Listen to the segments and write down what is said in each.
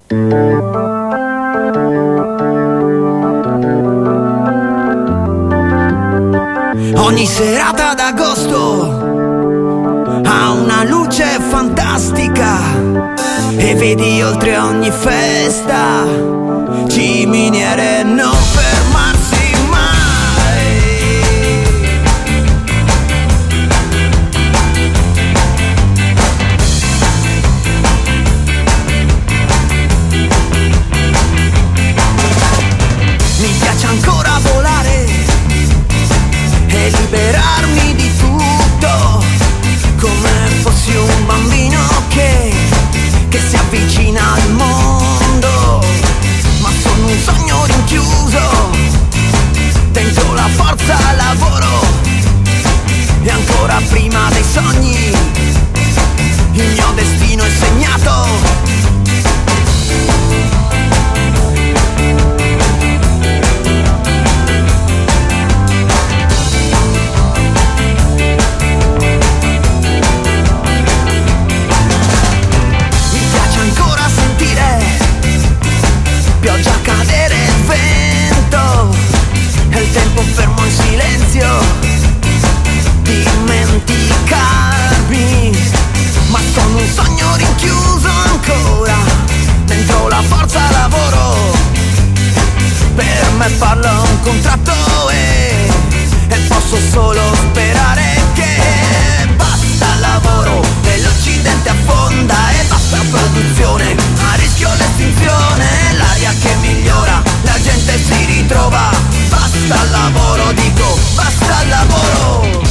Ogni serata d'agosto ha una luce fantastica e vedi oltre ogni festa ciminiere non fermarsi mai. Mi piace ancora volare e liberarmi di tutto, come fossi un bambino che si avvicina al mondo. Ma sono un sogno rinchiuso dentro la forza lavoro, e ancora prima dei sogni il mio destino è segnato. Pioggia, cadere, il vento e il tempo fermo in silenzio, dimenticarmi. Ma sono un sogno rinchiuso ancora dentro la forza lavoro. Per me parla un contratto e posso solo sperare che basta lavoro e l'Occidente affonda, e basta produzione, a rischio l'estinzione, l'aria che migliora, la gente si ritrova. Basta il lavoro, dico, basta il lavoro.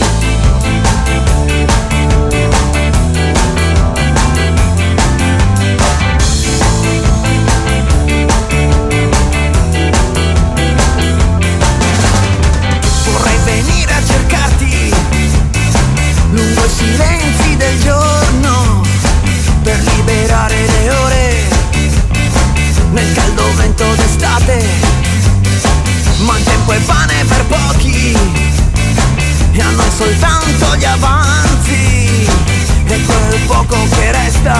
Vorrei venire a cercarti lungo i silenzi del giorno, per liberare le ore nel caldo vento d'estate. Ma il tempo è pane per pochi e a noi soltanto gli avanzi e quel poco che resta.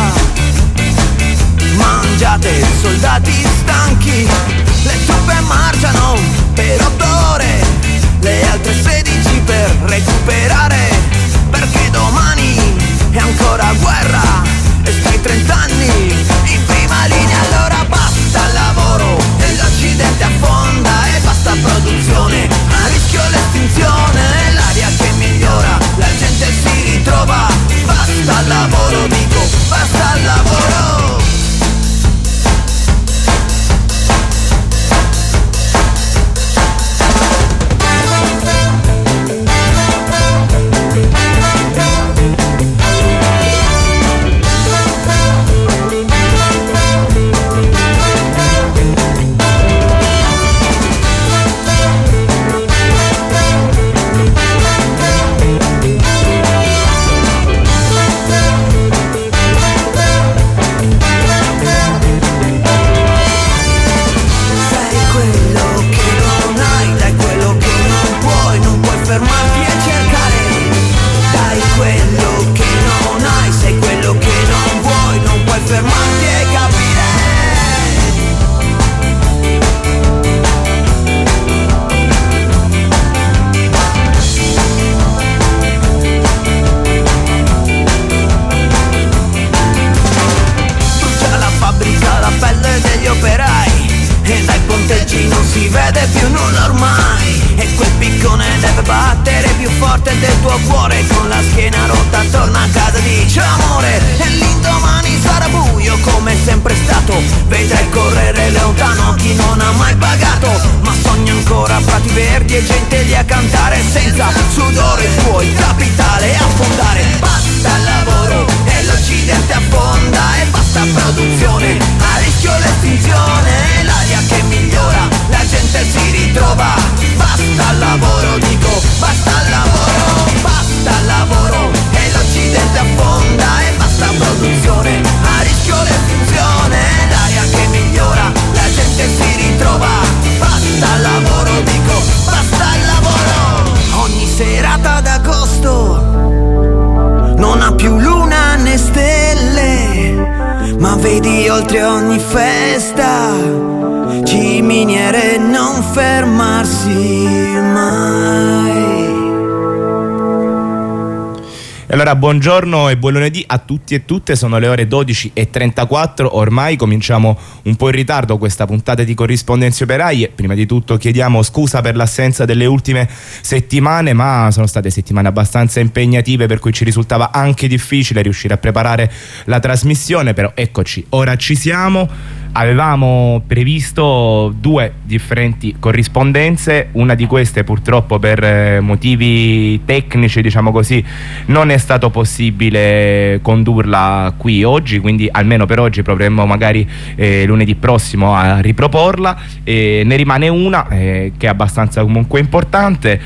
Mangiate, soldati stanchi, le truppe marciano per 8 ore, le altre 16 per recuperare, perché domani è ancora guerra e stai 30 anni in prima linea. Allora basta il lavoro e l'Occidente affonda, e basta produzione, a rischio l'estinzione, l'aria che migliora, la gente si ritrova. Basta il lavoro, dico, basta il lavoro. Non si vede più nulla ormai, e quel piccone deve battere più forte del tuo cuore. Con la schiena rotta torna a casa, dice amore, e l'indomani sarà buio come sempre stato. Vedrai correre lontano chi non ha mai pagato, ma sogna ancora prati verdi e gente lì a cantare, senza sudore tuo il capitale affondare. Basta il lavoro e l'Occidente affonda, e basta produzione, a rischio l'estinzione, l'aria che migliora, la gente si ritrova. Basta il lavoro, dico, basta il lavoro. Basta il lavoro e l'Occidente affonda, e basta produzione, a rischio l'estinzione, l'aria che migliora, la gente si ritrova. Basta il lavoro, dico, basta il lavoro. Ogni serata d'agosto non ha più luna né stelle, Vedi oltre ogni festa ciminiere non fermarsi mai. Allora, buongiorno e buon lunedì a tutti e tutte, sono le ore 12:34, ormai cominciamo un po' in ritardo questa puntata di Corrispondenze Operaie. Prima di tutto chiediamo scusa per l'assenza delle ultime settimane, ma sono state settimane abbastanza impegnative, per cui ci risultava anche difficile riuscire a preparare la trasmissione, però eccoci, ora ci siamo. Avevamo previsto due differenti corrispondenze, una di queste purtroppo per motivi tecnici, diciamo così, non è stato possibile condurla qui oggi, quindi almeno per oggi proveremo magari lunedì prossimo a riproporla. Ne rimane una che è abbastanza comunque importante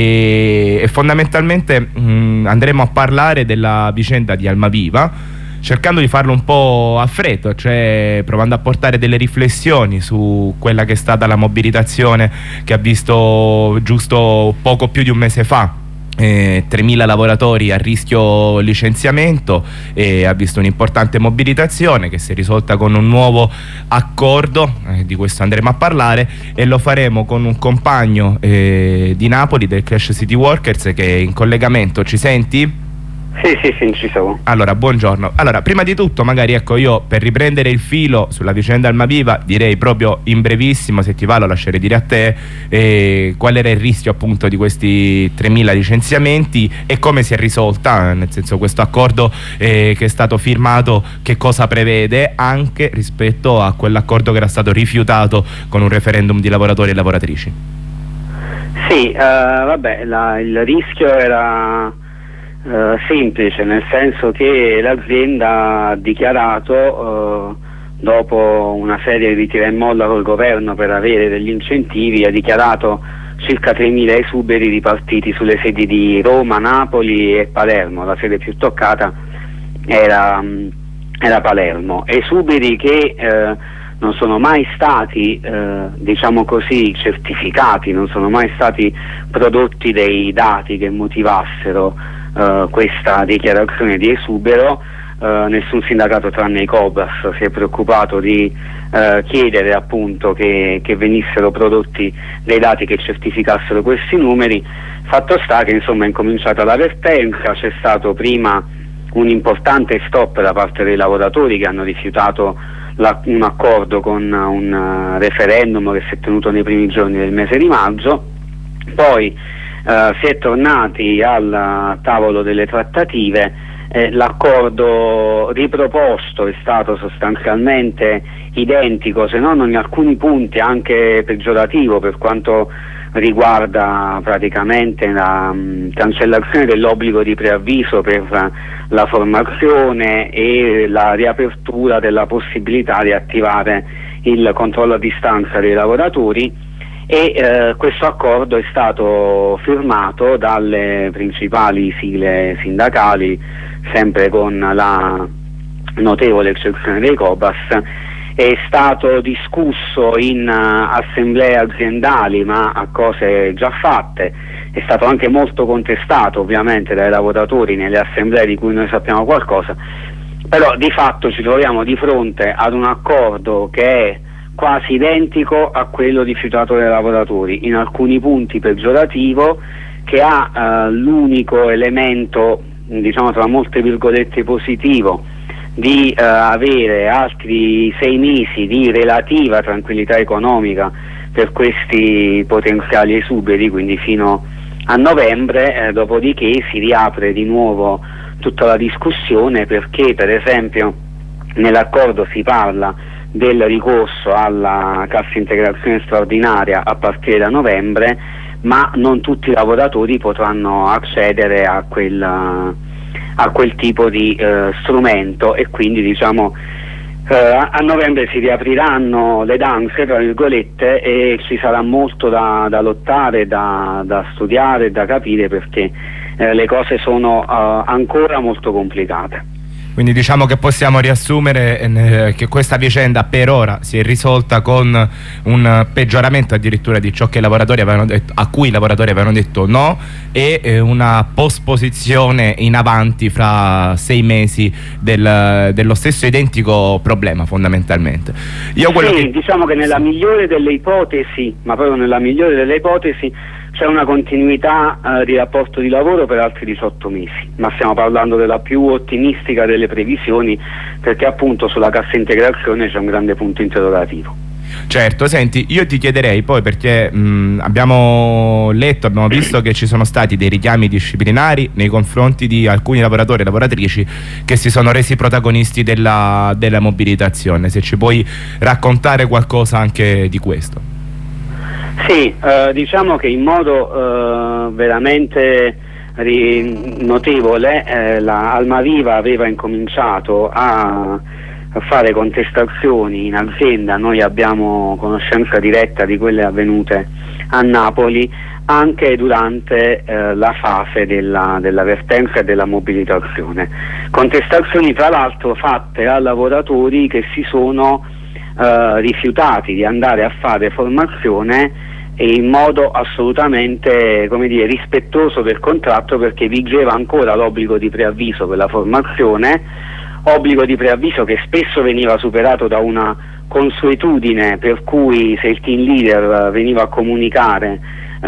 e fondamentalmente andremo a parlare della vicenda di Almaviva, cercando di farlo un po' a freddo, cioè provando a portare delle riflessioni su quella che è stata la mobilitazione che ha visto giusto poco più di un mese fa 3.000 lavoratori a rischio licenziamento, e ha visto un'importante mobilitazione che si è risolta con un nuovo accordo, di questo andremo a parlare, e lo faremo con un compagno di Napoli, del Clash City Workers, che è in collegamento. Ci senti? Sì, ci sono. Allora, buongiorno. Allora, prima di tutto, magari ecco, io per riprendere il filo sulla vicenda Almaviva, direi proprio in brevissimo, se ti va lo lascerei dire a te, qual era il rischio appunto di questi 3.000 licenziamenti e come si è risolta, nel senso, questo accordo che è stato firmato, che cosa prevede anche rispetto a quell'accordo che era stato rifiutato con un referendum di lavoratori e lavoratrici. Sì, il rischio era semplice, nel senso che l'azienda ha dichiarato, dopo una serie di tira e molla col governo per avere degli incentivi, ha dichiarato circa 3.000 esuberi ripartiti sulle sedi di Roma, Napoli e Palermo. La sede più toccata era Palermo. Esuberi che non sono mai stati, diciamo così, certificati, non sono mai stati prodotti dei dati che motivassero questa dichiarazione di esubero. Nessun sindacato tranne i Cobas si è preoccupato di chiedere appunto che venissero prodotti dei dati che certificassero questi numeri. Fatto sta che insomma è incominciata la vertenza, c'è stato prima un importante stop da parte dei lavoratori che hanno rifiutato un accordo con un referendum che si è tenuto nei primi giorni del mese di maggio, poi si è tornati al tavolo delle trattative. L'accordo riproposto è stato sostanzialmente identico, se non in alcuni punti anche peggiorativo, per quanto riguarda praticamente la cancellazione dell'obbligo di preavviso per la formazione e la riapertura della possibilità di attivare il controllo a distanza dei lavoratori. E questo accordo è stato firmato dalle principali sigle sindacali, sempre con la notevole eccezione dei Cobas. È stato discusso in assemblee aziendali, ma a cose già fatte. È stato anche molto contestato ovviamente dai lavoratori nelle assemblee di cui noi sappiamo qualcosa, però di fatto ci troviamo di fronte ad un accordo che è quasi identico a quello rifiutato dai lavoratori, in alcuni punti peggiorativo, che ha l'unico elemento, diciamo tra molte virgolette, positivo, di avere altri 6 mesi di relativa tranquillità economica per questi potenziali esuberi, quindi fino a novembre, dopodiché si riapre di nuovo tutta la discussione, perché per esempio nell'accordo si parla del ricorso alla cassa integrazione straordinaria a partire da novembre, ma non tutti i lavoratori potranno accedere a quel tipo di strumento, e quindi diciamo a novembre si riapriranno le danze tra virgolette e ci sarà molto da lottare, da studiare, da capire, perché le cose sono ancora molto complicate. Quindi diciamo che possiamo riassumere che questa vicenda per ora si è risolta con un peggioramento addirittura di ciò che i lavoratori avevano detto, a cui i lavoratori avevano detto no, e una posposizione in avanti fra 6 mesi dello stesso identico problema, fondamentalmente. Diciamo che nella migliore delle ipotesi, ma proprio nella migliore delle ipotesi, c'è una continuità di rapporto di lavoro per altri 18 mesi, ma stiamo parlando della più ottimistica delle previsioni, perché appunto sulla cassa integrazione c'è un grande punto interrogativo. Certo, senti, io ti chiederei poi, perché abbiamo visto che ci sono stati dei richiami disciplinari nei confronti di alcuni lavoratori e lavoratrici che si sono resi protagonisti della mobilitazione. Se ci puoi raccontare qualcosa anche di questo. Sì, diciamo che in modo veramente notevole Almaviva aveva incominciato a fare contestazioni in azienda. Noi abbiamo conoscenza diretta di quelle avvenute a Napoli anche durante la fase dell'avvertenza e della mobilitazione. Contestazioni tra l'altro fatte a lavoratori che si sono rifiutati di andare a fare formazione e in modo assolutamente, come dire, rispettoso del contratto, perché vigeva ancora l'obbligo di preavviso per la formazione, obbligo di preavviso che spesso veniva superato da una consuetudine per cui se il team leader veniva a comunicare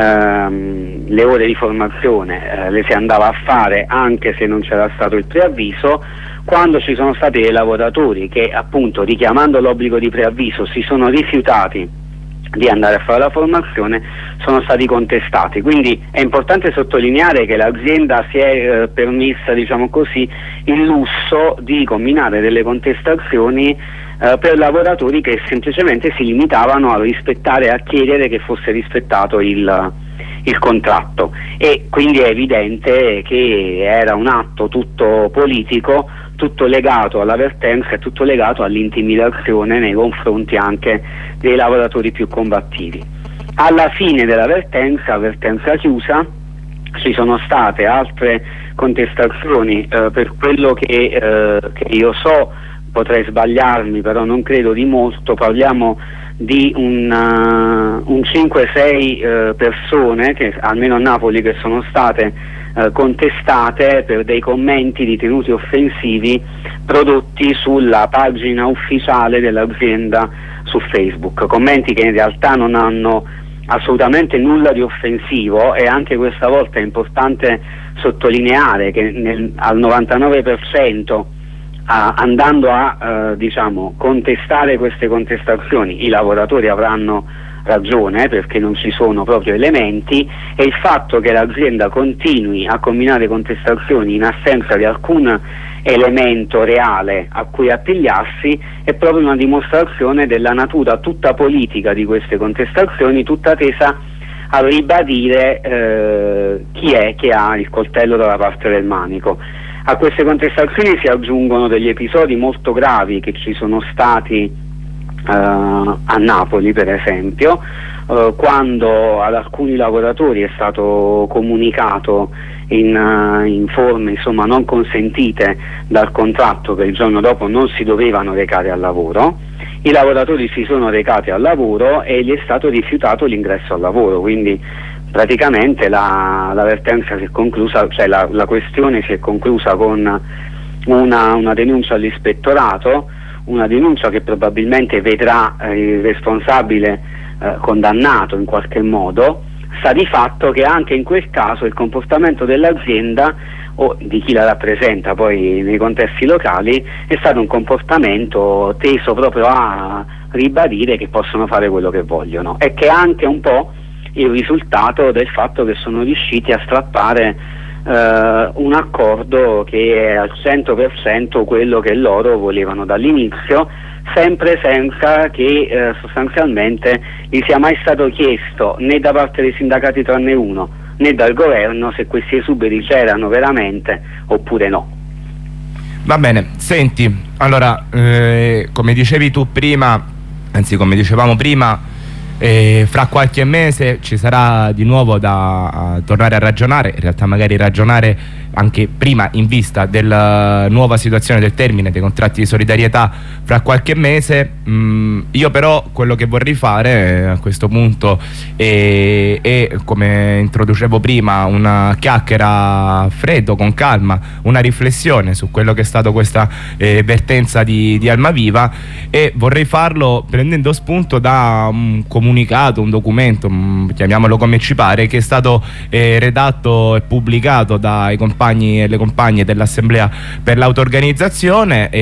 le ore di formazione le si andava a fare anche se non c'era stato il preavviso. Quando ci sono stati dei lavoratori che appunto, richiamando l'obbligo di preavviso, si sono rifiutati di andare a fare la formazione, sono stati contestati. Quindi è importante sottolineare che l'azienda si è permessa, diciamo così, il lusso di combinare delle contestazioni per lavoratori che semplicemente si limitavano a rispettare, a chiedere che fosse rispettato il contratto, e quindi è evidente che era un atto tutto politico, tutto legato all'avvertenza e tutto legato all'intimidazione nei confronti anche dei lavoratori più combattivi. Alla fine dell'avvertenza, avvertenza chiusa, ci sono state altre contestazioni, per quello che io so, potrei sbagliarmi, però non credo di molto, parliamo di un 5-6 persone, che almeno a Napoli, che sono state contestate per dei commenti ritenuti offensivi prodotti sulla pagina ufficiale dell'azienda su Facebook, commenti che in realtà non hanno assolutamente nulla di offensivo. E anche questa volta è importante sottolineare che al 99% andando a diciamo contestare queste contestazioni i lavoratori avranno ragione, perché non ci sono proprio elementi, e il fatto che l'azienda continui a combinare contestazioni in assenza di alcun elemento reale a cui appigliarsi è proprio una dimostrazione della natura tutta politica di queste contestazioni, tutta tesa a ribadire chi è che ha il coltello dalla parte del manico. A queste contestazioni si aggiungono degli episodi molto gravi che ci sono stati a Napoli, per esempio, quando ad alcuni lavoratori è stato comunicato in forme insomma non consentite dal contratto che il giorno dopo non si dovevano recare al lavoro. I lavoratori si sono recati al lavoro e gli è stato rifiutato l'ingresso al lavoro, quindi praticamente l'avvertenza si è conclusa, cioè la questione si è conclusa con una denuncia all'ispettorato, una denuncia che probabilmente vedrà il responsabile condannato in qualche modo. Sta di fatto che anche in quel caso il comportamento dell'azienda o di chi la rappresenta poi nei contesti locali è stato un comportamento teso proprio a ribadire che possono fare quello che vogliono, e che è anche un po' il risultato del fatto che sono riusciti a strappare un accordo che è al 100% quello che loro volevano dall'inizio, sempre senza che sostanzialmente gli sia mai stato chiesto, né da parte dei sindacati tranne uno, né dal governo, se questi esuberi c'erano veramente oppure no. Va bene, senti, allora come dicevi tu prima, anzi come dicevamo prima, fra qualche mese ci sarà di nuovo da tornare a ragionare, in realtà magari ragionare anche prima in vista della nuova situazione del termine dei contratti di solidarietà fra qualche mese. Io però quello che vorrei fare a questo punto è, come introducevo prima, una chiacchiera freddo, con calma, una riflessione su quello che è stato questa vertenza di Almaviva, e vorrei farlo prendendo spunto da un comunicato, un documento, chiamiamolo come ci pare, che è stato redatto e pubblicato dai compagni e le compagne dell'Assemblea per l'autoorganizzazione.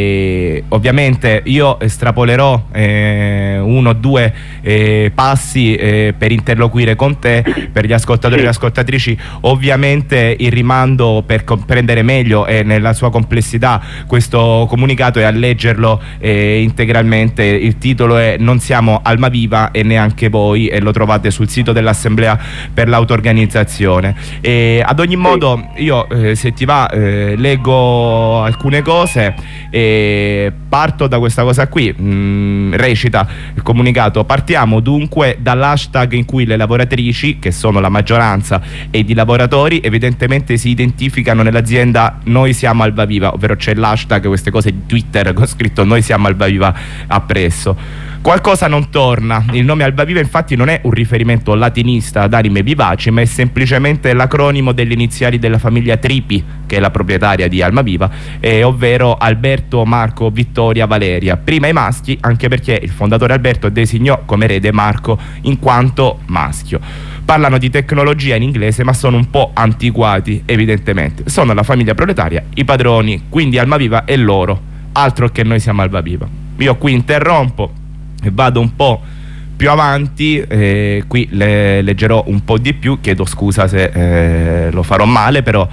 E ovviamente io estrapolerò uno o due passi per interloquire con te, per gli ascoltatori e le ascoltatrici. Ovviamente il rimando per comprendere meglio e nella sua complessità questo comunicato è a leggerlo integralmente. Il titolo è "Non siamo Almaviva e neanche voi", e lo trovate sul sito dell'Assemblea per l'autoorganizzazione. Ad ogni modo io, se ti va, leggo alcune cose e parto da questa cosa qui. Recita il comunicato: partiamo dunque dall'hashtag in cui le lavoratrici, che sono la maggioranza, ed i lavoratori evidentemente si identificano nell'azienda Noi siamo Almaviva, ovvero c'è l'hashtag, queste cose di Twitter con scritto Noi siamo Almaviva appresso. Qualcosa non torna. Il nome Almaviva infatti non è un riferimento latinista ad anime vivaci, ma è semplicemente l'acronimo delle iniziali della famiglia Tripi, che è la proprietaria di Almaviva, ovvero Alberto, Marco, Vittoria, Valeria. Prima i maschi, anche perché il fondatore Alberto designò come erede Marco in quanto maschio. Parlano di tecnologia in inglese, ma sono un po' antiquati, evidentemente. Sono la famiglia proletaria, i padroni, quindi Almaviva è loro. Altro che Noi siamo Almaviva. Io qui interrompo e vado un po' più avanti, qui leggerò un po' di più, chiedo scusa se lo farò male, però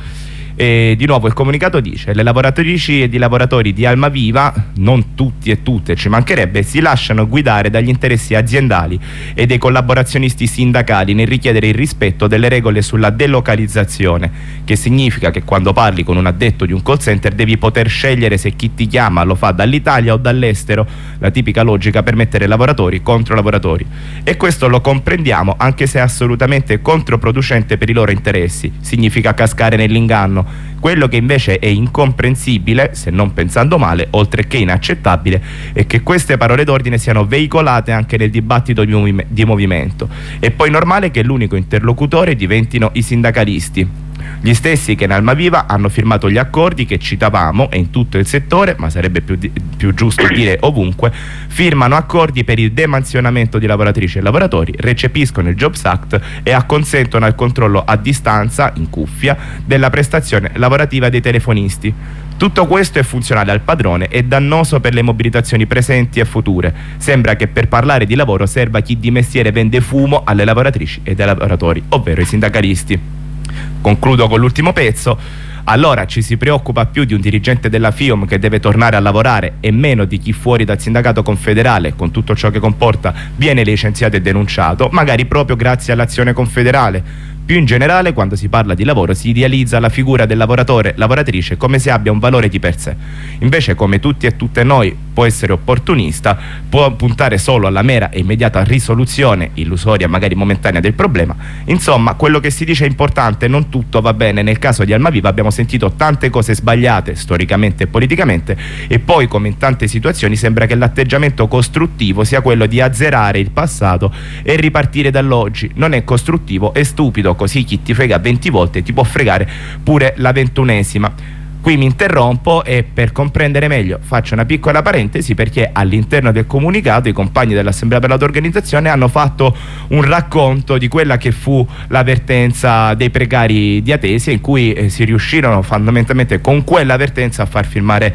di nuovo il comunicato dice: le lavoratrici ed i lavoratori di Almaviva, non tutti e tutte, ci mancherebbe, si lasciano guidare dagli interessi aziendali e dei collaborazionisti sindacali nel richiedere il rispetto delle regole sulla delocalizzazione, che significa che quando parli con un addetto di un call center devi poter scegliere se chi ti chiama lo fa dall'Italia o dall'estero, la tipica logica per mettere lavoratori contro lavoratori. E questo lo comprendiamo, anche se è assolutamente controproducente per i loro interessi, significa cascare nell'inganno. Quello che invece è incomprensibile, se non pensando male, oltre che inaccettabile, è che queste parole d'ordine siano veicolate anche nel dibattito di movimento. È poi normale che l'unico interlocutore diventino i sindacalisti, gli stessi che in Almaviva hanno firmato gli accordi che citavamo, e in tutto il settore, ma sarebbe più giusto dire ovunque, firmano accordi per il demansionamento di lavoratrici e lavoratori, recepiscono il Jobs Act e acconsentono al controllo a distanza, in cuffia, della prestazione lavorativa dei telefonisti. Tutto questo è funzionale al padrone e dannoso per le mobilitazioni presenti e future. Sembra che per parlare di lavoro serva chi di mestiere vende fumo alle lavoratrici e ai lavoratori, ovvero i sindacalisti. Concludo con l'ultimo pezzo. Allora ci si preoccupa più di un dirigente della FIOM che deve tornare a lavorare e meno di chi fuori dal sindacato confederale, con tutto ciò che comporta, viene licenziato e denunciato, magari proprio grazie all'azione confederale. Più in generale, quando si parla di lavoro si idealizza la figura del lavoratore-lavoratrice come se abbia un valore di per sé. Invece, come tutti e tutte noi, può essere opportunista, può puntare solo alla mera e immediata risoluzione, illusoria magari momentanea, del problema. Insomma, quello che si dice è importante, non tutto va bene. Nel caso di Almaviva abbiamo sentito tante cose sbagliate, storicamente e politicamente, e poi, come in tante situazioni, sembra che l'atteggiamento costruttivo sia quello di azzerare il passato e ripartire dall'oggi. Non è costruttivo, è stupido. Così chi ti frega 20 volte ti può fregare pure la 21esima. Qui mi interrompo e, per comprendere meglio, faccio una piccola parentesi, perché all'interno del comunicato i compagni dell'Assemblea per l'autoorganizzazione hanno fatto un racconto di quella che fu la vertenza dei precari di Atesia, in cui si riuscirono fondamentalmente con quella vertenza a far firmare,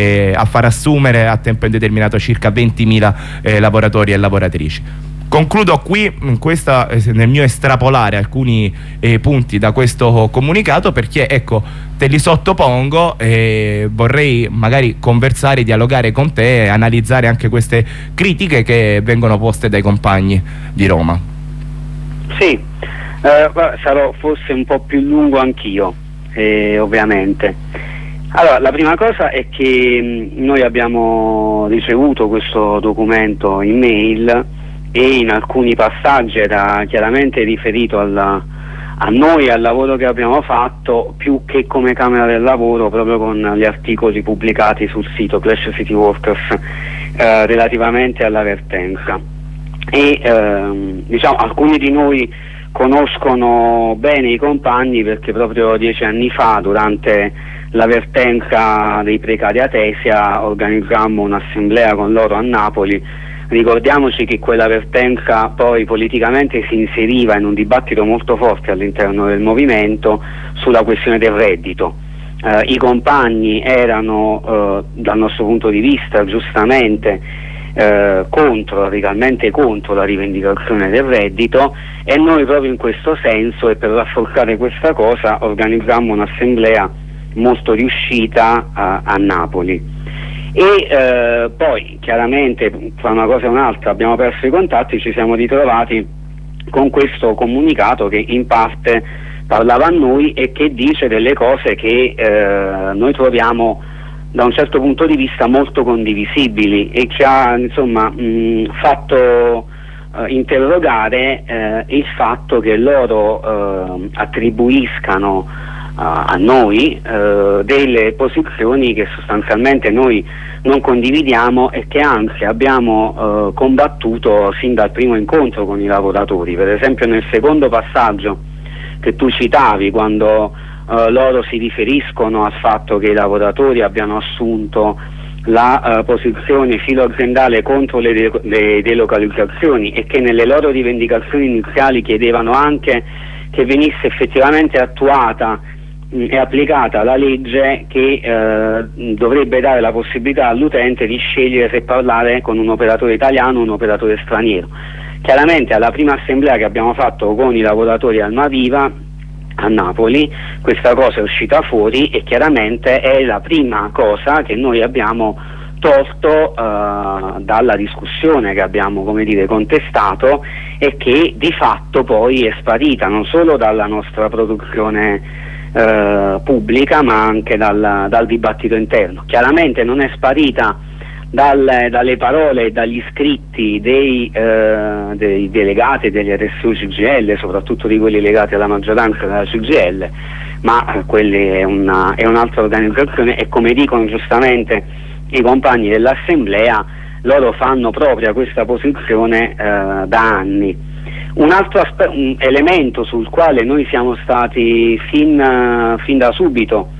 a far assumere a tempo indeterminato circa 20.000 lavoratori e lavoratrici. Concludo qui nel mio estrapolare alcuni punti da questo comunicato, perché ecco, te li sottopongo e vorrei magari conversare, dialogare con te e analizzare anche queste critiche che vengono poste dai compagni di Roma. Sì, sarò forse un po' più lungo anch'io, ovviamente. Allora, la prima cosa è che noi abbiamo ricevuto questo documento in mail, e in alcuni passaggi era chiaramente riferito al a noi, al lavoro che abbiamo fatto, più che come Camera del Lavoro, proprio con gli articoli pubblicati sul sito Clash City Workers relativamente alla vertenza. E diciamo, alcuni di noi conoscono bene i compagni perché proprio 10 anni fa, durante la vertenza dei precari Atesia, organizzammo un'assemblea con loro a Napoli. Ricordiamoci che quella vertenza poi politicamente si inseriva in un dibattito molto forte all'interno del movimento sulla questione del reddito. I compagni erano dal nostro punto di vista giustamente radicalmente contro la rivendicazione del reddito, e noi proprio in questo senso e per rafforzare questa cosa organizzammo un'assemblea molto riuscita a Napoli. E poi chiaramente tra una cosa e un'altra abbiamo perso i contatti, ci siamo ritrovati con questo comunicato che in parte parlava a noi e che dice delle cose che noi troviamo da un certo punto di vista molto condivisibili, e ci ha insomma fatto interrogare il fatto che loro attribuiscano a noi delle posizioni che sostanzialmente noi non condividiamo e che anzi abbiamo combattuto sin dal primo incontro con i lavoratori. Per esempio nel secondo passaggio che tu citavi, quando loro si riferiscono al fatto che i lavoratori abbiano assunto la posizione filo-aziendale contro le delocalizzazioni e che nelle loro rivendicazioni iniziali chiedevano anche che venisse effettivamente attuata e applicata la legge che dovrebbe dare la possibilità all'utente di scegliere se parlare con un operatore italiano o un operatore straniero. Chiaramente alla prima assemblea che abbiamo fatto con i lavoratori Almaviva a Napoli questa cosa è uscita fuori, e chiaramente è la prima cosa che noi abbiamo tolto dalla discussione, che abbiamo, come dire, contestato, e che di fatto poi è sparita non solo dalla nostra produzione pubblica ma anche dal dibattito interno. Chiaramente non è sparita dalle parole e dagli scritti dei delegati e degli RSU CGIL, soprattutto di quelli legati alla maggioranza della CGIL, ma quelle è un'altra organizzazione, e come dicono giustamente i compagni dell'assemblea, loro fanno propria questa posizione da anni. Un altro elemento sul quale noi siamo stati fin da subito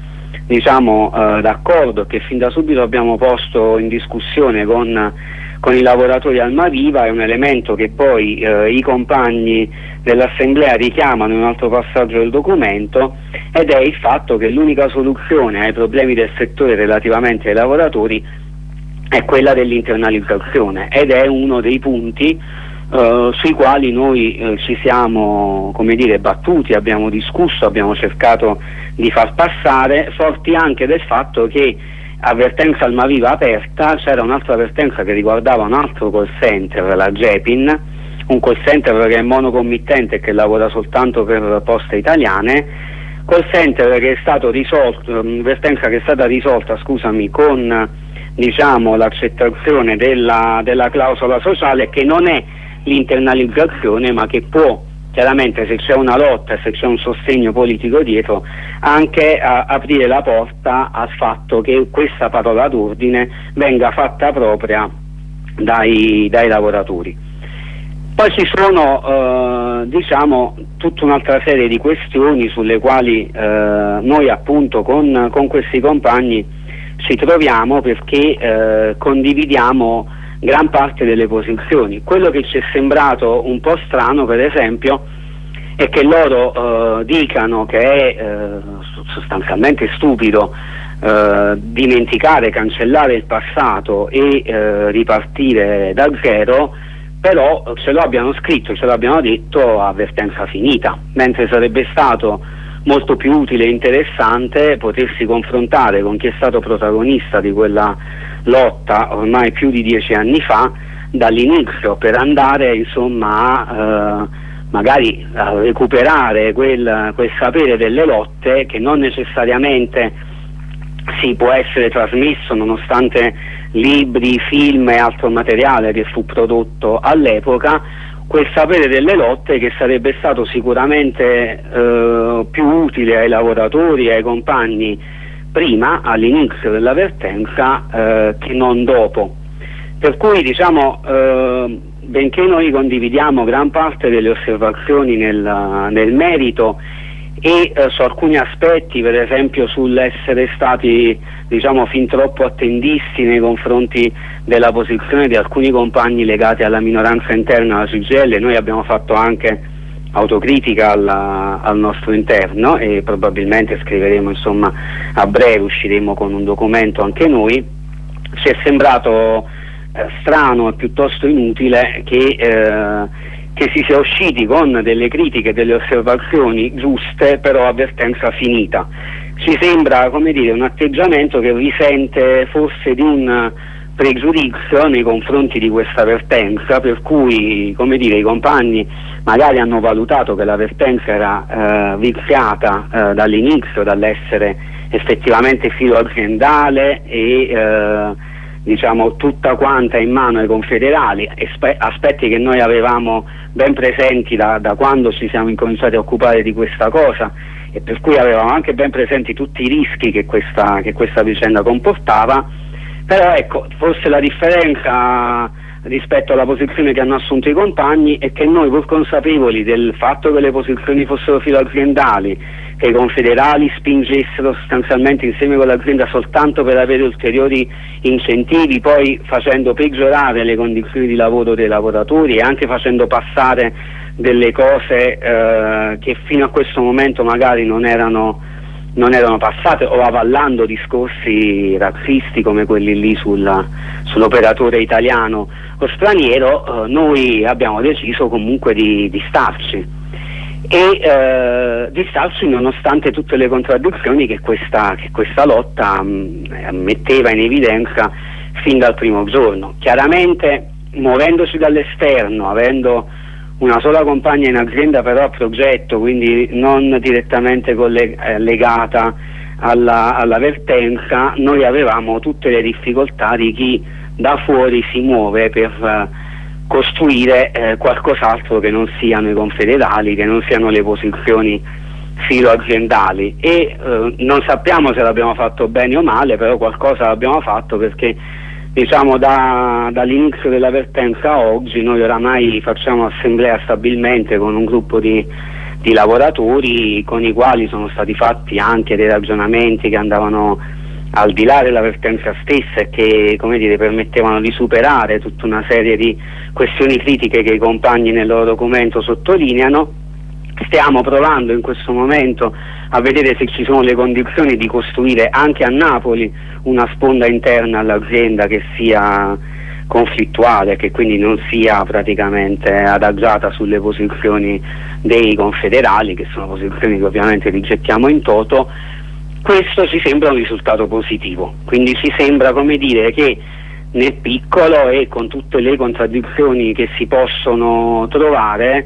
d'accordo, che fin da subito abbiamo posto in discussione con i lavoratori Almaviva, è un elemento che poi i compagni dell'assemblea richiamano in un altro passaggio del documento, ed è il fatto che l'unica soluzione ai problemi del settore relativamente ai lavoratori è quella dell'internalizzazione, ed è uno dei punti sui quali noi ci siamo, come dire, battuti, abbiamo discusso, abbiamo cercato di far passare, forti anche del fatto che a vertenza Almaviva aperta c'era un'altra vertenza che riguardava un altro call center, la Gepin, un call center che è monocommittente e che lavora soltanto per Poste Italiane, call center che è stato risolto, vertenza che è stata risolta, con l'accettazione della clausola sociale, che non è l'internalizzazione, ma che può chiaramente, se c'è una lotta e se c'è un sostegno politico dietro, anche aprire la porta al fatto che questa parola d'ordine venga fatta propria dai lavoratori. Poi ci sono tutta un'altra serie di questioni sulle quali noi appunto con questi compagni ci troviamo, perché condividiamo gran parte delle posizioni. Quello che ci è sembrato un po' strano, per esempio, è che loro dicano che è sostanzialmente stupido dimenticare, cancellare il passato e ripartire da zero, però ce lo abbiano scritto, ce l'abbiano detto a vertenza finita, mentre sarebbe stato molto più utile e interessante potersi confrontare con chi è stato protagonista di quella lotta ormai più di 10 anni fa dall'inizio, per andare magari a recuperare quel sapere delle lotte che non necessariamente si può essere trasmesso, nonostante libri, film e altro materiale che fu prodotto all'epoca, quel sapere delle lotte che sarebbe stato sicuramente più utile ai lavoratori e ai compagni prima, all'inizio della vertenza, che non dopo. Per cui diciamo, benché noi condividiamo gran parte delle osservazioni nel merito e su alcuni aspetti, per esempio sull'essere stati diciamo fin troppo attendisti nei confronti della posizione di alcuni compagni legati alla minoranza interna alla CGIL, noi abbiamo fatto anche autocritica al nostro interno e probabilmente scriveremo, insomma, a breve usciremo con un documento anche noi. Ci è sembrato strano e piuttosto inutile che si sia usciti con delle critiche, delle osservazioni giuste, però a vertenza finita. Ci sembra, come dire, un atteggiamento che risente forse di un pregiudizio nei confronti di questa vertenza, per cui, come dire, i compagni magari hanno valutato che la vertenza era viziata dall'inizio, dall'essere effettivamente filo aziendale e diciamo tutta quanta in mano ai confederali, aspetti che noi avevamo ben presenti da quando ci siamo incominciati a occupare di questa cosa, e per cui avevamo anche ben presenti tutti i rischi che questa vicenda comportava. Però ecco, forse la differenza rispetto alla posizione che hanno assunto i compagni è che noi, pur consapevoli del fatto che le posizioni fossero filoaziendali, che i confederali spingessero sostanzialmente insieme con l'azienda soltanto per avere ulteriori incentivi, poi facendo peggiorare le condizioni di lavoro dei lavoratori e anche facendo passare delle cose che fino a questo momento magari non erano passate, o avallando discorsi razzisti come quelli lì sull'operatore italiano o straniero, noi abbiamo deciso comunque di starci nonostante tutte le contraddizioni che questa lotta metteva in evidenza fin dal primo giorno. Chiaramente, muovendoci dall'esterno, avendo una sola compagna in azienda però a progetto, quindi non direttamente legata alla vertenza, noi avevamo tutte le difficoltà di chi da fuori si muove per costruire qualcos'altro che non siano i confederali, che non siano le posizioni filoaziendali, e non sappiamo se l'abbiamo fatto bene o male, però qualcosa l'abbiamo fatto, perché diciamo dall'inizio della vertenza a oggi noi oramai facciamo assemblea stabilmente con un gruppo di lavoratori con i quali sono stati fatti anche dei ragionamenti che andavano al di là della vertenza stessa e che, come dire, permettevano di superare tutta una serie di questioni critiche che i compagni nel loro documento sottolineano. Stiamo provando in questo momento a vedere se ci sono le condizioni di costruire anche a Napoli una sponda interna all'azienda che sia conflittuale, che quindi non sia praticamente adagiata sulle posizioni dei confederali, che sono posizioni che ovviamente rigettiamo in toto. Questo ci sembra un risultato positivo, quindi ci sembra, come dire, che nel piccolo e con tutte le contraddizioni che si possono trovare,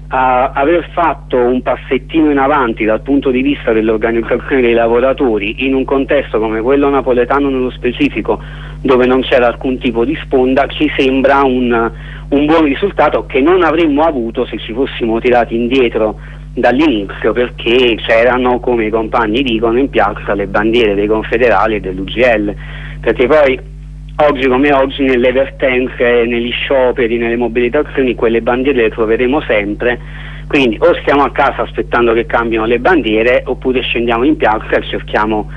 aver fatto un passettino in avanti dal punto di vista dell'organizzazione dei lavoratori in un contesto come quello napoletano nello specifico, dove non c'era alcun tipo di sponda, ci sembra un buon risultato che non avremmo avuto se ci fossimo tirati indietro dall'inizio, perché c'erano, come i compagni dicono, in piazza le bandiere dei confederali e dell'UGL, perché poi oggi come oggi nelle vertenze, negli scioperi, nelle mobilitazioni quelle bandiere le troveremo sempre, quindi o stiamo a casa aspettando che cambino le bandiere oppure scendiamo in piazza e cerchiamo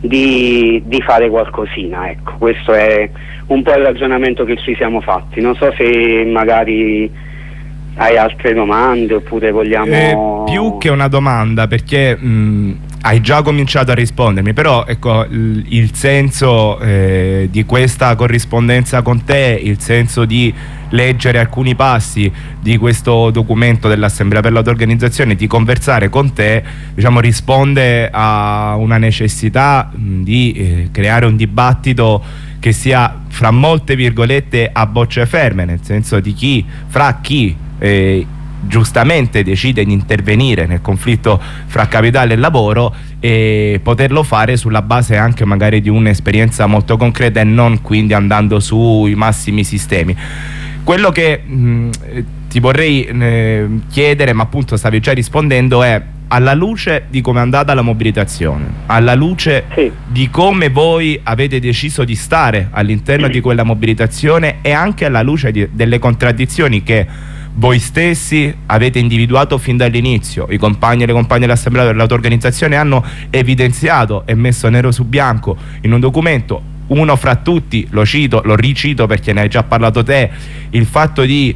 di fare qualcosina. Ecco, questo è un po' il ragionamento che ci siamo fatti. Non so se magari hai altre domande oppure vogliamo... più che una domanda, perché hai già cominciato a rispondermi, però ecco il senso di questa corrispondenza con te, il senso di leggere alcuni passi di questo documento dell'Assemblea per l'autoorganizzazione, di conversare con te, diciamo, risponde a una necessità di creare un dibattito che sia, fra molte virgolette, a bocce ferme, nel senso di fra chi giustamente decide di intervenire nel conflitto fra capitale e lavoro, e poterlo fare sulla base anche magari di un'esperienza molto concreta e non quindi andando sui massimi sistemi. Quello che ti vorrei chiedere, ma appunto stavi già rispondendo, è: alla luce di come è andata la mobilitazione, alla luce di come voi avete deciso di stare all'interno di quella mobilitazione, e anche alla luce delle contraddizioni che voi stessi avete individuato fin dall'inizio, i compagni e le compagne dell'Assemblea dell'auto-organizzazione hanno evidenziato e messo nero su bianco in un documento. Uno fra tutti, lo ricito perché ne hai già parlato te, il fatto di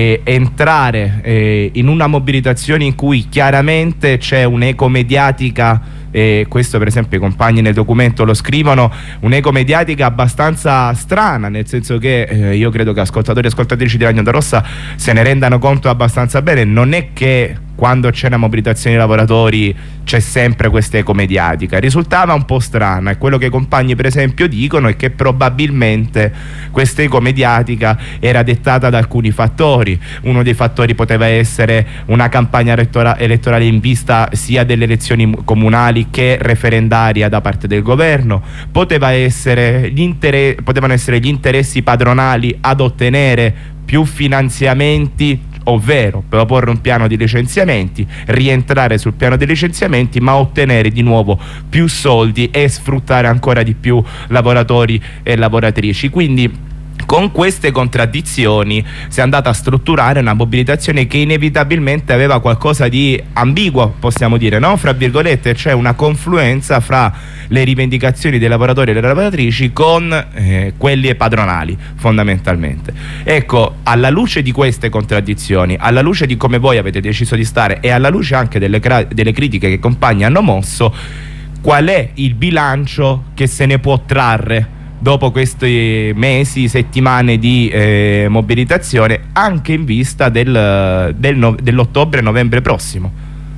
entrare in una mobilitazione in cui chiaramente c'è un'eco mediatica, questo per esempio i compagni nel documento lo scrivono, un'eco mediatica abbastanza strana, nel senso che io credo che ascoltatori e ascoltatrici di Radio Onda Rossa se ne rendano conto abbastanza bene. Non è che quando c'è una mobilitazione di lavoratori c'è sempre questa eco mediatica, risultava un po' strana, e quello che i compagni per esempio dicono è che probabilmente questa eco mediatica era dettata da alcuni fattori. Uno dei fattori poteva essere una campagna elettorale in vista sia delle elezioni comunali che referendaria da parte del governo, potevano essere gli interessi padronali ad ottenere più finanziamenti, ovvero proporre un piano di licenziamenti, rientrare sul piano dei licenziamenti, ma ottenere di nuovo più soldi e sfruttare ancora di più lavoratori e lavoratrici. Quindi con queste contraddizioni si è andata a strutturare una mobilitazione che inevitabilmente aveva qualcosa di ambiguo, possiamo dire, no? Fra virgolette, cioè una confluenza fra le rivendicazioni dei lavoratori e delle lavoratrici con quelli padronali, fondamentalmente. Ecco, alla luce di queste contraddizioni, alla luce di come voi avete deciso di stare e alla luce anche delle critiche che i compagni hanno mosso, qual è il bilancio che se ne può trarre dopo questi mesi, settimane di mobilitazione, anche in vista dell'ottobre-novembre prossimo?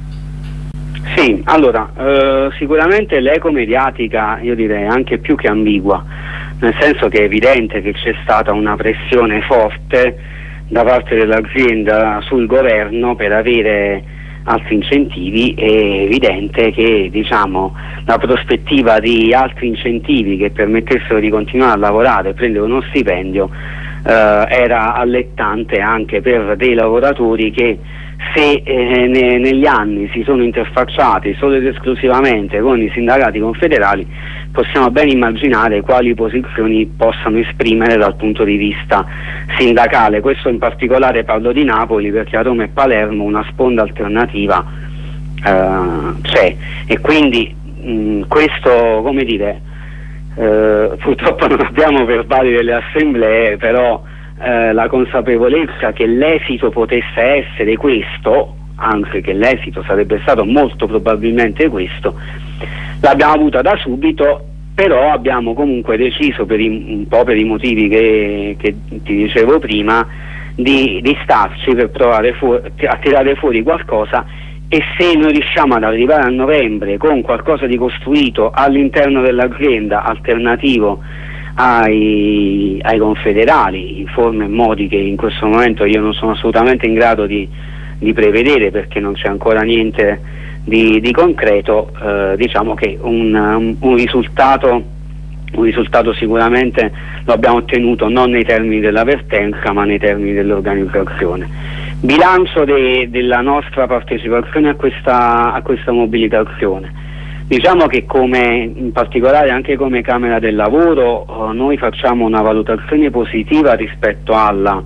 Sì, allora, sicuramente l'eco mediatica, io direi anche più che ambigua, nel senso che è evidente che c'è stata una pressione forte da parte dell'azienda sul governo per avere altri incentivi. È evidente che, diciamo, la prospettiva di altri incentivi che permettessero di continuare a lavorare e prendere uno stipendio era allettante anche per dei lavoratori che, se negli anni si sono interfacciati solo ed esclusivamente con i sindacati confederali, possiamo ben immaginare quali posizioni possano esprimere dal punto di vista sindacale. Questo in particolare parlo di Napoli, perché a Roma e Palermo una sponda alternativa c'è, e quindi questo, come dire, purtroppo non abbiamo verbali delle assemblee, però la consapevolezza che l'esito potesse essere questo, anche che l'esito sarebbe stato molto probabilmente questo, l'abbiamo avuta da subito. Però abbiamo comunque deciso, un po' per i motivi che ti dicevo prima, di starci per provare a tirare fuori qualcosa, e se noi riusciamo ad arrivare a novembre con qualcosa di costruito all'interno dell'azienda, alternativo ai confederali, in forme e modi che in questo momento io non sono assolutamente in grado di prevedere, perché non c'è ancora niente di concreto, diciamo che un risultato sicuramente lo abbiamo ottenuto non nei termini della vertenza, ma nei termini dell'organizzazione. Bilancio della nostra partecipazione a questa mobilitazione. Diciamo che, come in particolare anche come Camera del Lavoro, noi facciamo una valutazione positiva rispetto alla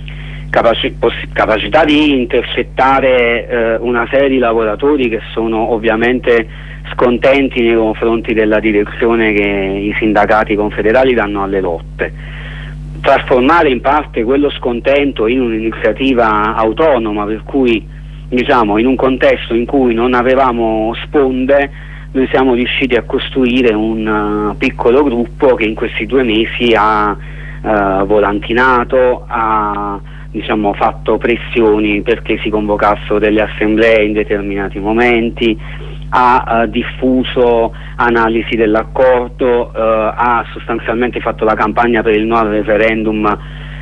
capacità di intercettare una serie di lavoratori che sono ovviamente scontenti nei confronti della direzione che i sindacati confederali danno alle lotte. Trasformare in parte quello scontento in un'iniziativa autonoma, per cui, diciamo, in un contesto in cui non avevamo sponde, noi siamo riusciti a costruire un piccolo gruppo che in questi 2 mesi ha volantinato, ha, diciamo, fatto pressioni perché si convocassero delle assemblee in determinati momenti, ha diffuso analisi dell'accordo, ha sostanzialmente fatto la campagna per il no al referendum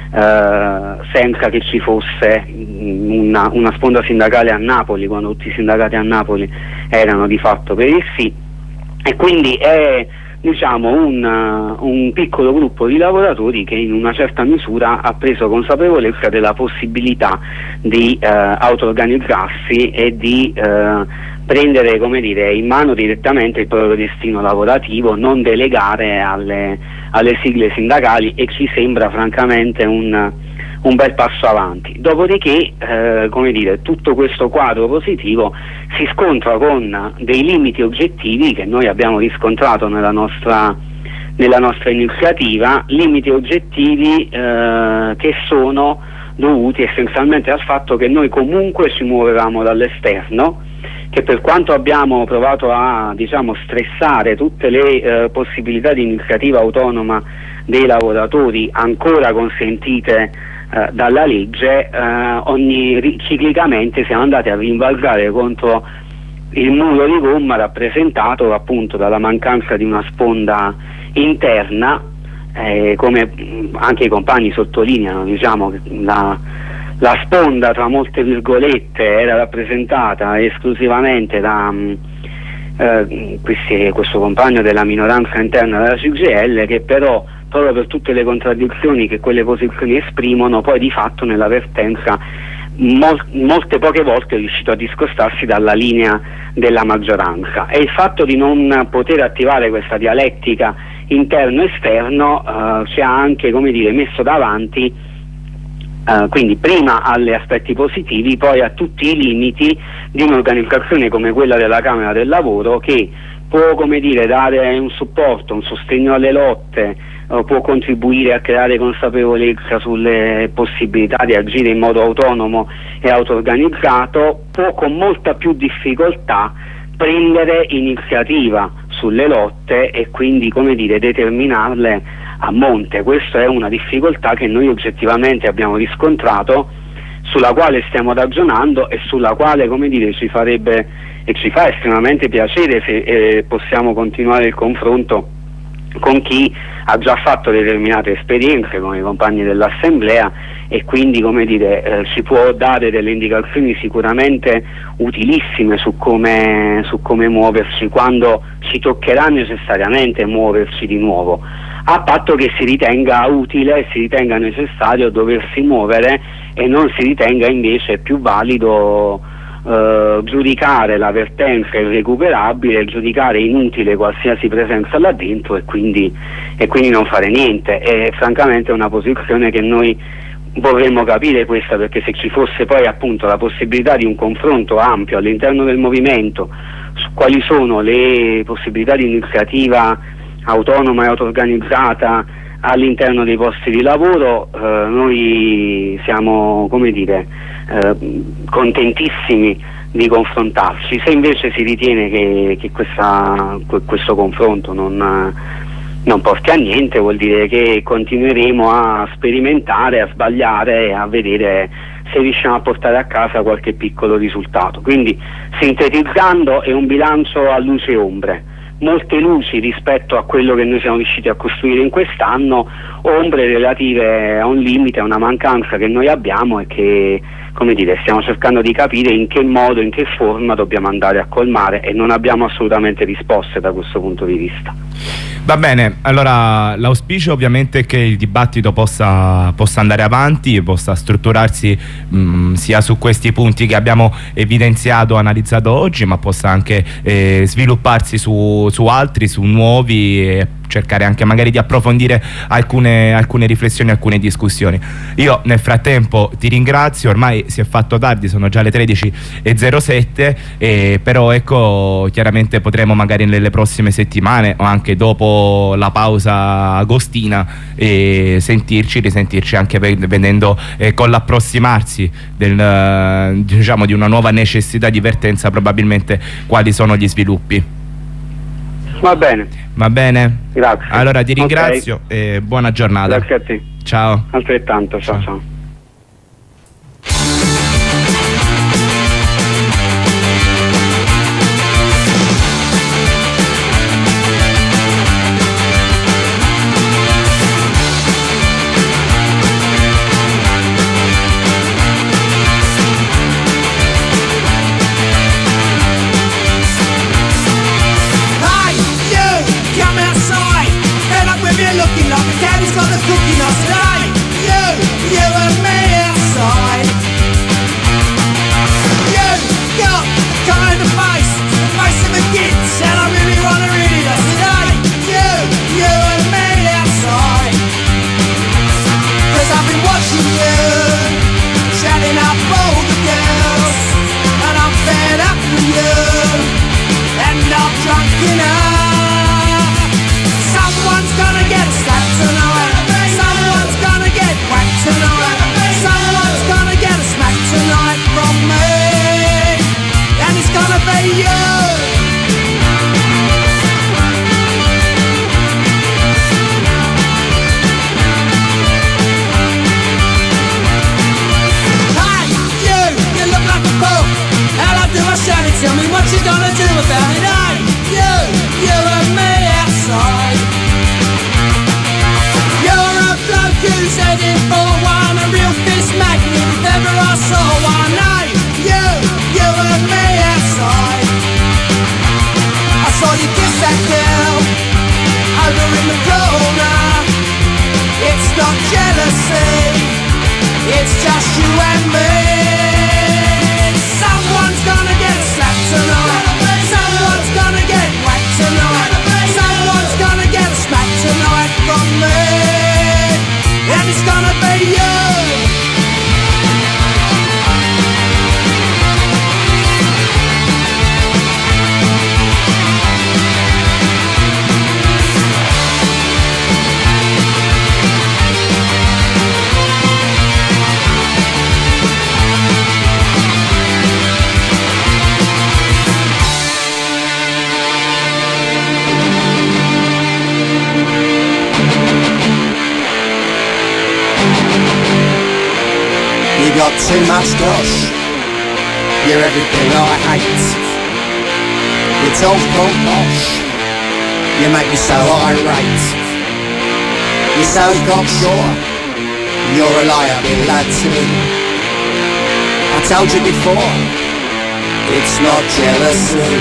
senza che ci fosse una sponda sindacale a Napoli, quando tutti i sindacati a Napoli erano di fatto per il sì. E quindi è diciamo un piccolo gruppo di lavoratori che in una certa misura ha preso consapevolezza della possibilità di auto-organizzarsi e di prendere, come dire, in mano direttamente il proprio destino lavorativo, non delegare alle sigle sindacali, e ci sembra francamente un bel passo avanti. Dopodiché, come dire, tutto questo quadro positivo si scontra con dei limiti oggettivi che noi abbiamo riscontrato nella nostra iniziativa, limiti oggettivi che sono dovuti essenzialmente al fatto che noi comunque ci muovevamo dall'esterno, che per quanto abbiamo provato a, diciamo, stressare tutte le possibilità di iniziativa autonoma dei lavoratori ancora consentite dalla legge, ciclicamente siamo andati a rinvalgare contro il muro di gomma rappresentato appunto dalla mancanza di una sponda interna, come anche i compagni sottolineano, diciamo che la sponda, tra molte virgolette, era rappresentata esclusivamente da questo compagno della minoranza interna della CGIL, che però, proprio per tutte le contraddizioni che quelle posizioni esprimono, poi di fatto nella vertenza molte poche volte è riuscito a discostarsi dalla linea della maggioranza, e il fatto di non poter attivare questa dialettica interno-esterno ci ha anche, come dire, messo davanti quindi prima agli aspetti positivi, poi a tutti i limiti di un'organizzazione come quella della Camera del Lavoro, che può, come dire, dare un supporto, un sostegno alle lotte, può contribuire a creare consapevolezza sulle possibilità di agire in modo autonomo e auto-organizzato, può con molta più difficoltà prendere iniziativa sulle lotte e quindi, come dire, determinarle a monte. Questa è una difficoltà che noi oggettivamente abbiamo riscontrato, sulla quale stiamo ragionando e sulla quale, come dire, ci farebbe e ci fa estremamente piacere se possiamo continuare il confronto con chi ha già fatto determinate esperienze, come i compagni dell'Assemblea, e quindi, come dire, ci può dare delle indicazioni sicuramente utilissime su come muoverci quando ci toccherà necessariamente muoverci di nuovo, a patto che si ritenga utile e si ritenga necessario doversi muovere e non si ritenga invece più valido giudicare la vertenza irrecuperabile, giudicare inutile qualsiasi presenza là dentro e quindi non fare niente. E francamente è una posizione che noi vorremmo capire questa, perché se ci fosse poi appunto la possibilità di un confronto ampio all'interno del movimento su quali sono le possibilità di iniziativa autonoma e auto-organizzata all'interno dei posti di lavoro, noi siamo, come dire, contentissimi di confrontarci. Se invece si ritiene che questo confronto non porti a niente, vuol dire che continueremo a sperimentare, a sbagliare e a vedere se riusciamo a portare a casa qualche piccolo risultato. Quindi, sintetizzando, è un bilancio a luce e ombre. Molte luci rispetto a quello che noi siamo riusciti a costruire in quest'anno, ombre relative a un limite, a una mancanza che noi abbiamo e che, come dire, stiamo cercando di capire in che modo, in che forma dobbiamo andare a colmare, e non abbiamo assolutamente risposte da questo punto di vista. Va bene, allora l'auspicio ovviamente è che il dibattito possa andare avanti, possa strutturarsi sia su questi punti che abbiamo evidenziato, analizzato oggi, ma possa anche svilupparsi su altri, su nuovi, e cercare anche magari di approfondire alcune riflessioni, alcune discussioni. Io nel frattempo ti ringrazio, ormai si è fatto tardi, sono già le 13:07, però ecco, chiaramente potremo magari nelle prossime settimane o anche dopo la pausa agostina risentirci anche vedendo con l'approssimarsi diciamo di una nuova necessità di vertenza, probabilmente quali sono gli sviluppi. Va bene. Va bene? Grazie. Allora ti ringrazio e buona giornata. Grazie a te. Ciao. Altrettanto, ciao. Hey, you, come here, picking up all the girls, and I'm fed up with you, and I'm drunk enough. Someone's gonna get slapped tonight, someone's gonna get whacked tonight, someone's gonna get a smack tonight from me, and it's gonna be you. Tell me what you gonna do about it. Hey, you and me outside. You're a bloke who's heading for one, a real fist magnet if ever I saw one. Hey, you and me outside. I saw you kiss that girl over in the corner. It's not jealousy, it's just you and me. Someone's gonna get slapped tonight, someone's gonna get whacked tonight, someone's gonna get a smack tonight from me, and it's gonna be you. You got too much gosh, you're everything I hate. You're tall, cold, posh, you make me so irate. You're so cocksure, you're a liability. I told you before, it's not jealousy.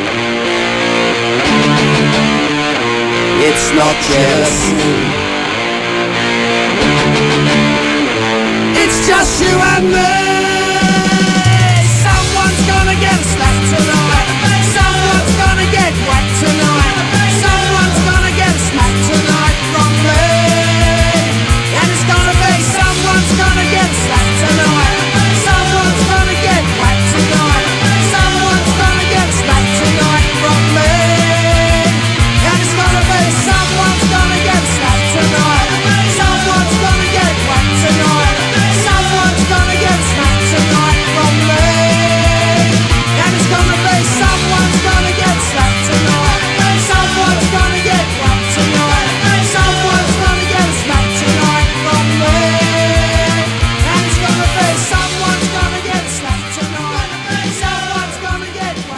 It's not jealousy. It's just you and me.